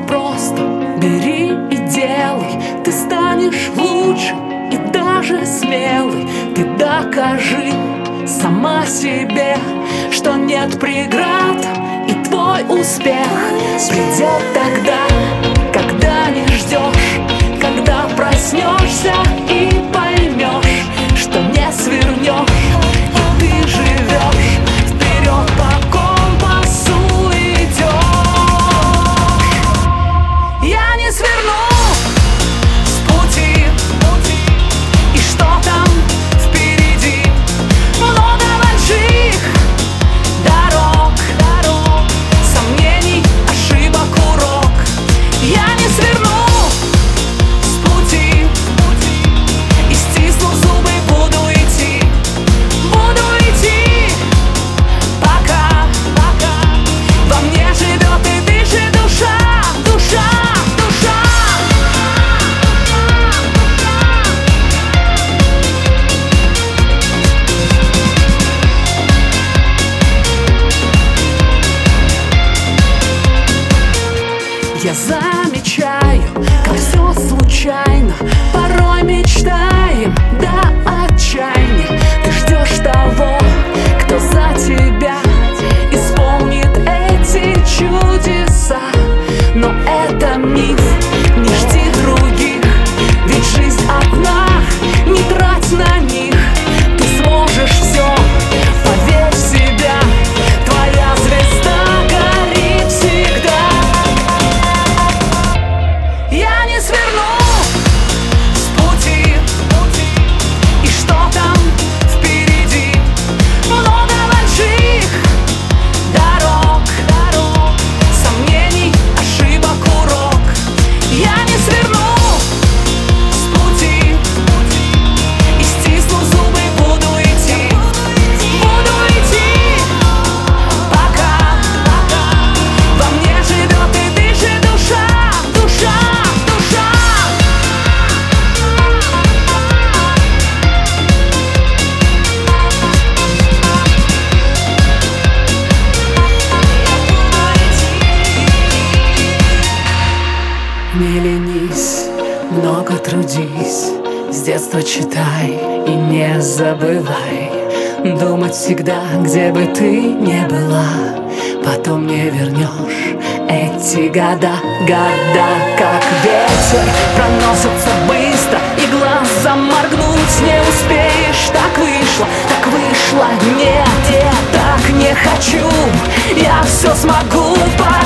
просто бери и делай. Ты станешь лучше и даже смелый. Ты докажи сама себе, что нет преград, и твой успех придет тогда, когда не ждешь, когда проснешься и поймешь, что не свернешь, и ты живешь вперед по компасу идешь. Я не сверну с пути, и что там впереди? Много больших дорог, сомнений, ошибок, урок. Я не сверну с пути, и стиснув зубы буду идти, пока во мне живет и дышит душа. Я замечаю, как все случайно, порой мечтаем до отчаяния. Ты ждешь того, кто за тебя исполнит эти чудеса, но это миф, не жди других, ведь жизнь одна, не трать на них. Ты сможешь все, поверь в себя, твоя звезда горит всегда. Я не сверну с пути, и что там впереди? Много больших дорог, сомнений, ошибок, урок. Я не сверну с пути, и стиснув зубы буду идти, пока во мне живет и дышит душа. Не ленись, много трудись, с детства читай и не забывай думать всегда, где бы ты ни была. Потом не вернешь эти года как ветер, проносятся быстро, и глазом моргнуть не успеешь. Так вышло, нет, так не хочу, я все смогу.